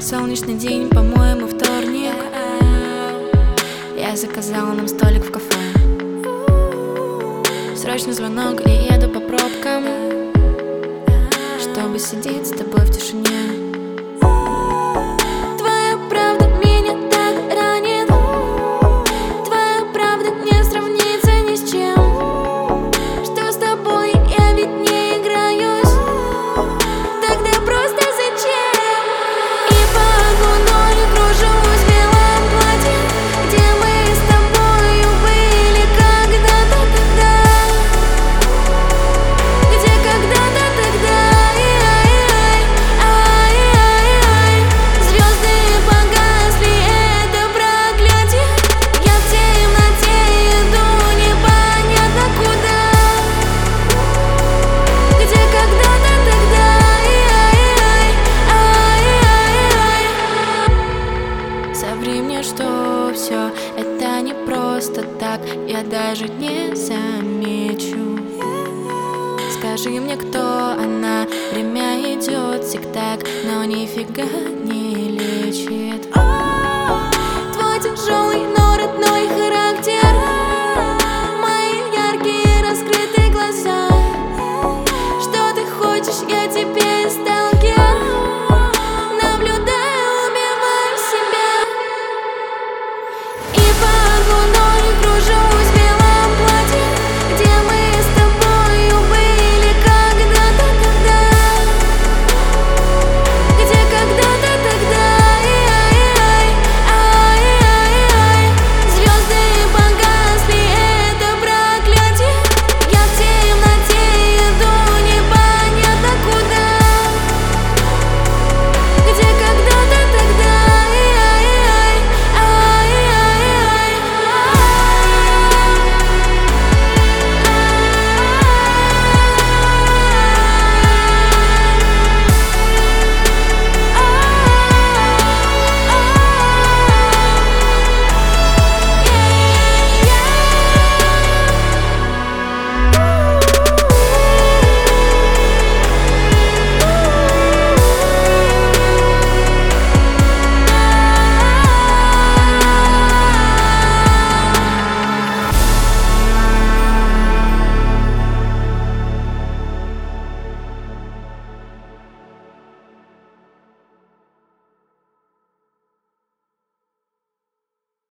солнечный день, по-моему, вторник. Я заказала нам столик в кафе. Срочный звонок и еду по пробкам, чтобы сидеть с тобой в тишине. Твоя правда меня так ранит, твоя правда не сравнится ни с чем. Что с тобой я ведь не играюсь, тогда просто зачем? И под луной кружусь в белом платье, где мы с тобою были когда-то тогда, где когда-то тогда. Звезды погасли, это проклятие. Я в темноте иду непонятно куда, где когда-то тогда. Соври мне, что все это не просто так, я даже не замечу. Скажи мне, кто она, время идет тик-так, но нифига не лечит. Твой тяжелый, но родной